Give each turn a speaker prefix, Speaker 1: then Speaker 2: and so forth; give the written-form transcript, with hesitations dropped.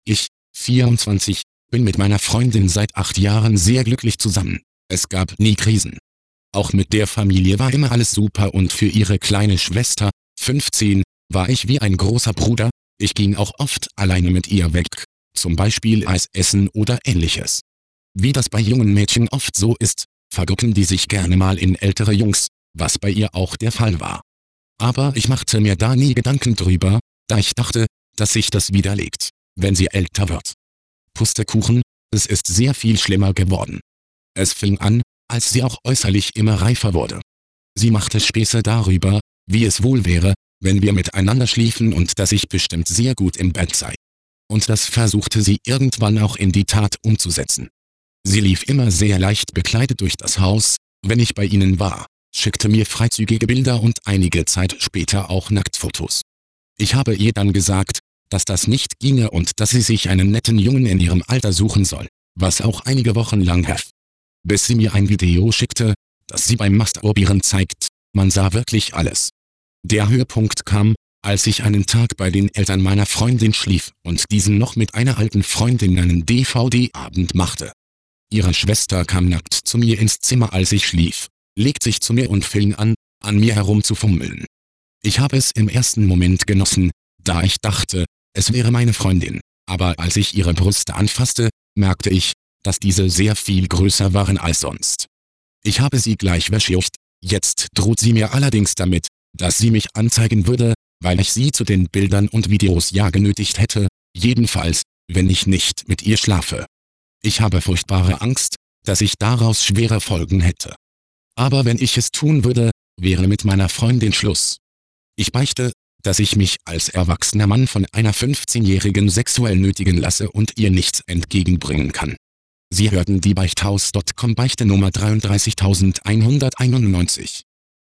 Speaker 1: Ich, 24, bin mit meiner Freundin seit 8 Jahren sehr glücklich zusammen. Es gab nie Krisen. Auch mit der Familie war immer alles super und für ihre kleine Schwester, 15, war ich wie ein großer Bruder. Ich ging auch oft alleine mit ihr weg, zum Beispiel Eis essen oder ähnliches. Wie das bei jungen Mädchen oft so ist, vergucken die sich gerne mal in ältere Jungs, was bei ihr auch der Fall war. Aber ich machte mir da nie Gedanken drüber, da ich dachte, dass sich das widerlegt, wenn sie älter wird. Pustekuchen, es ist sehr viel schlimmer geworden. Es fing an, als sie auch äußerlich immer reifer wurde. Sie machte Späße darüber, wie es wohl wäre, wenn wir miteinander schliefen und dass ich bestimmt sehr gut im Bett sei. Und das versuchte sie irgendwann auch in die Tat umzusetzen. Sie lief immer sehr leicht bekleidet durch das Haus, wenn ich bei ihnen war, schickte mir freizügige Bilder und einige Zeit später auch Nacktfotos. Ich habe ihr dann gesagt, dass das nicht ginge und dass sie sich einen netten Jungen in ihrem Alter suchen soll, was auch einige Wochen lang half. Bis sie mir ein Video schickte, das sie beim Masturbieren zeigt, man sah wirklich alles. Der Höhepunkt kam, als ich einen Tag bei den Eltern meiner Freundin schlief und diesen noch mit einer alten Freundin einen DVD-Abend machte. Ihre Schwester kam nackt zu mir ins Zimmer, als ich schlief, legt sich zu mir und fing an mir herumzufummeln. Ich habe es im ersten Moment genossen, da ich dachte, es wäre meine Freundin, aber als ich ihre Brüste anfasste, merkte ich, dass diese sehr viel größer waren als sonst. Ich habe sie gleich weggeschickt, jetzt droht sie mir allerdings damit, dass sie mich anzeigen würde, weil ich sie zu den Bildern und Videos ja genötigt hätte, jedenfalls, wenn ich nicht mit ihr schlafe. Ich habe furchtbare Angst, dass ich daraus schwere Folgen hätte. Aber wenn ich es tun würde, wäre mit meiner Freundin Schluss. Ich beichte, dass ich mich als erwachsener Mann von einer 15-Jährigen sexuell nötigen lasse und ihr nichts entgegenbringen kann. Sie hörten die Beichthaus.com Beichte Nummer 33191.